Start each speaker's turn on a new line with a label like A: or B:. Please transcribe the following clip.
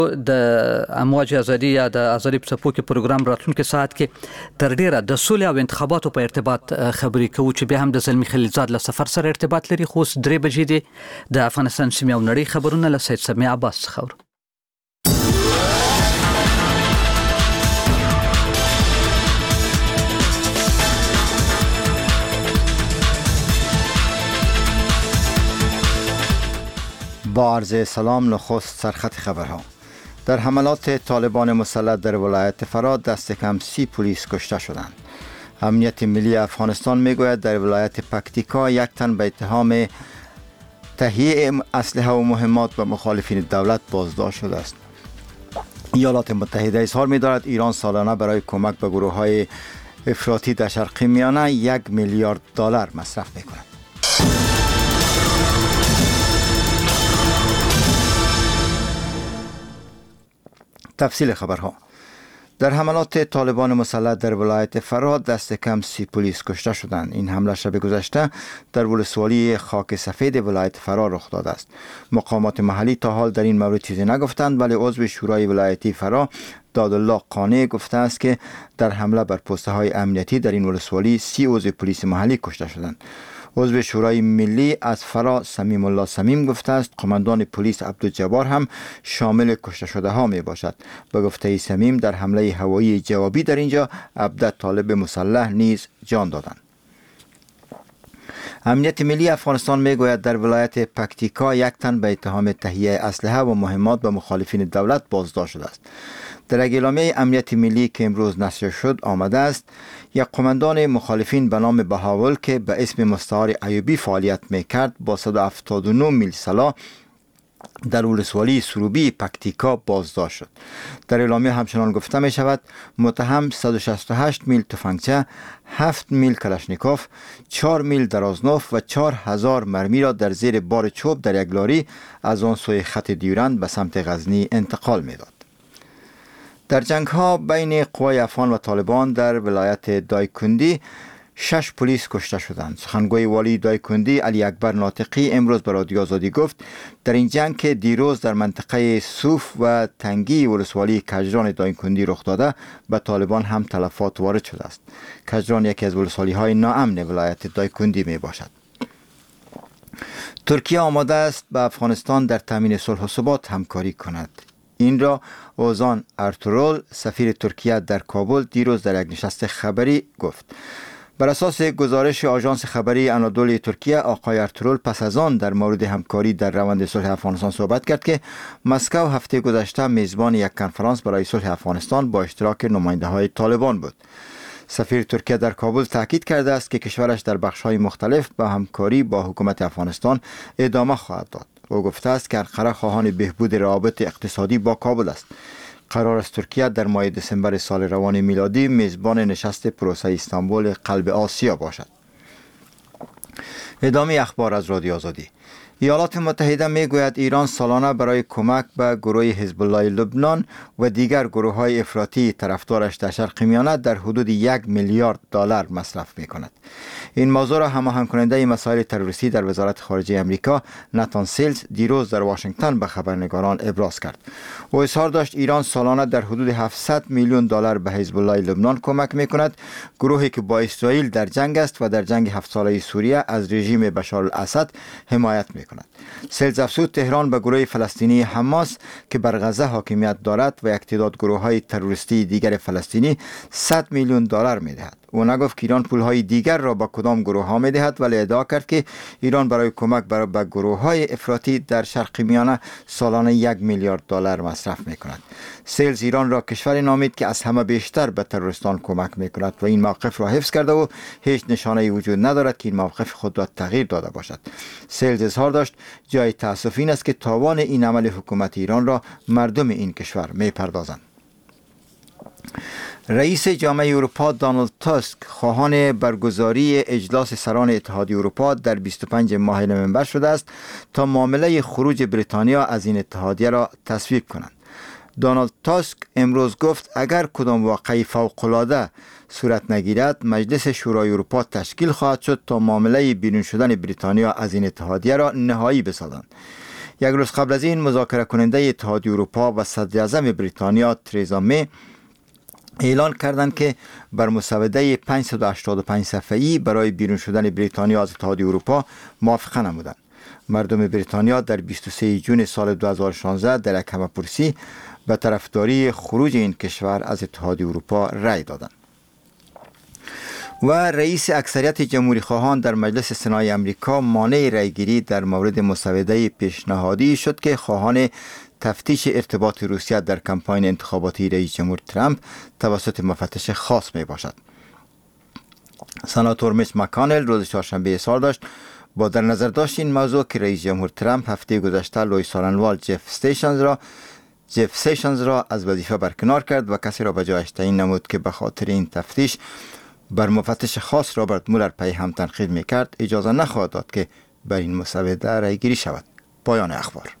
A: د امواج ازادي یا د ازادي په څپو کې پروګرام راتلونکي ساعت کې تر ډیره د سولې او انتخاباتو په ارتباط خبرې کوو چې به هم د زلمی خلیلزاد له سفر سره ارتباط لري. خو 3 بجې دي د افغانستان سیمه او نړۍ خبرونه له سید سمیع عباس څخه اورو.
B: با عرض سلام نخست سرخط خبرها. در حملات طالبان مسلح در ولایت فرات دست کم 30 پلیس کشته شدند. امنیت ملی افغانستان میگوید در ولایت پکتیکا یک تن به اتهام تهیه اسلحه و مهمات به مخالفین دولت بازداشت شده است. ایالات متحده اظهار می‌دارد ایران سالانه برای کمک به گروه‌های افراطی در شرق میانه 1 میلیارد دلار مصرف می‌کند. تفصیل خبرها. در حملات طالبان مسلح در ولایت فرات دست کم 30 پلیس کشته شدند. این حمله شب گذشته در ولسوالی خاک سفید ولایت فرات رخ داده است. مقامات محلی تا حال در این مورد چیزی نگفتند، ولی عضو شورای ولایتی فرات دادالله قانع گفته است که در حمله بر پسته های امنیتی در این ولسوالی 30 عضو پلیس محلی کشته شدند. عضو شورای ملی از فرا صمیم الله صمیم گفته است قماندان پلیس عبدالجبار هم شامل کشته شده ها می باشد. به گفته صمیم در حمله هوایی جوابی در اینجا 17 طالب مسلح نیز جان دادند. امنیت ملی افغانستان میگوید در ولایت پکتیکا یک تن به اتهام تهیه اسلحه و مهمات به مخالفین دولت بازداشت شده است. در اعلامیه امنیت ملی که امروز نشر شد آمده است یک قماندان مخالفین به نام بهاول که به اسم مستعار ایوبی فعالیت میکرد با 179 میل سلاح در ولسوالی سروبی پکتیکا بازداشت شد. در اعلامیه همچنان گفته می شود متهم 168 میل تفنگچه، 7 میل کلاشنیکوف، 4 میل درازنوف و 4000 مرمی را در زیر بار چوب در یک لاری از آن سوی خط دیورند به سمت غزنی انتقال می داد. در جنگ ها بین قوای افغان و طالبان در ولایت دایکندی 6 پلیس کشته شدند. سخنگوی والی دایکندی علی اکبر ناطقی امروز به رادیو آزادی گفت در این جنگ که دیروز در منطقه سوف و تنگی ولسوالی کجران دایکندی رخ داده به طالبان هم تلفات وارد شده است. کجران یکی از ولسوالی های ناامن ولایت دایکندی می باشد. ترکیه آماده است با افغانستان در تامین صلح و ثبات همکاری کند. این را اوزان ارتورول سفیر ترکیه در کابل دیروز در یک نشست خبری گفت. بر اساس گزارش آژانس خبری انادولی ترکیه آقای ارتورول پس از آن در مورد همکاری در روند صلح افغانستان صحبت کرد که مسکو هفته گذشته میزبان یک کنفرانس برای صلح افغانستان با اشتراک نماینده های طالبان بود. سفیر ترکیه در کابل تاکید کرده است که کشورش در بخش‌های مختلف با همکاری با حکومت افغانستان ادامه خواهد داد. او گفته است که انقره خواهان بهبود روابط اقتصادی با کابل است. قرار است ترکیه در ماه دسامبر سال روان میلادی میزبان نشست پروسه استانبول قلب آسیا باشد. ادامه اخبار از رادیو آزادی. ایالات متحده میگوید ایران سالانه برای کمک به گروه حزب الله لبنان و دیگر گروه های افراطی طرفدارش در شرق میانه در حدود 1 میلیارد دلار مصرف می کند. این موضوع را هماهنگ کننده مسائل تروریستی در وزارت خارجه امریکا ناتان سیلز دیروز در واشنگتن به خبرنگاران ابراز کرد. او اظهار داشت ایران سالانه در حدود 700 میلیون دلار به حزب الله لبنان کمک می کند، گروهی که با اسرائیل در جنگ است و در جنگ 7 ساله سوریه از رژیم بشار الاسد حمایت می کند. سیلز افزود تهران به گروه فلسطینی حماس که بر غزه حاکمیت دارد و یک تعداد گروه‌های تروریستی دیگر فلسطینی 100 میلیون دلار می دهد. او نگفت که ایران پولهای دیگر را با کدام گروه ها می دهد، ولی ادعا کرد که ایران برای کمک به گروه های افراطی در شرق میانه سالانه 1 میلیارد دلار مصرف می کند. سیلز ایران را کشوری نامید که از همه بیشتر به تروریستان کمک می کند و این موقف را حفظ کرده و هیچ نشانه وجود ندارد که این موقف خود را تغییر داده باشد. سیلز اظهار داشت جای تأسف این است که تاوان این عمل حکومت ایران را مردم این کشور می پردازند. رئیس جامعه اروپا دونالد تاسک خواهان برگزاری اجلاس سران اتحادیه اروپا در 25 ماه نوامبر شده است تا معامله خروج بریتانیا از این اتحادیه را تصویب کنند. دونالد تاسک امروز گفت اگر کدام واقعه فوق‌العاده صورت نگیرد مجلس شورای اروپا تشکیل خواهد شد تا معامله بیرون شدن بریتانیا از این اتحادیه را نهایی بسازند. یک روز قبل از این مذاکره کننده اتحادیه اروپا و صدر اعظم بریتانیا ترزا می اعلان کردند که بر مسوده 585 صفحه‌ای برای بیرون شدن بریتانیا از اتحادیه اروپا موافقه نمودند. مردم بریتانیا در 23 جون سال 2016 در یک همه‌پرسی به طرفداری خروج این کشور از اتحادیه اروپا رأی دادند. و رئیس اکثریت جمهوری خواهان در مجلس سنای امریکا مانع رأیگیری در مورد مسوده پیشنهادی شد که خواهان تفتیش ارتباط روسیه در کمپاین انتخاباتی رئیس جمهور ترامپ توسط مفتش خاص می باشد. سناتور میچ مکانل روز چهارشنبه اظهار داشت با در نظر داشت این موضوع که رئیس جمهور ترامپ هفته گذشته لوی سارنوال جف سیشنز را از وظیفه برکنار کرد و کسی را به جایش تعیین نمود که به خاطر این تفتیش بر مفتش خاص رابرت مولر پی هم تنقید میکرد، اجازه نخواهد داد که بر این مسوده رأیگیری شود. پایان اخبار.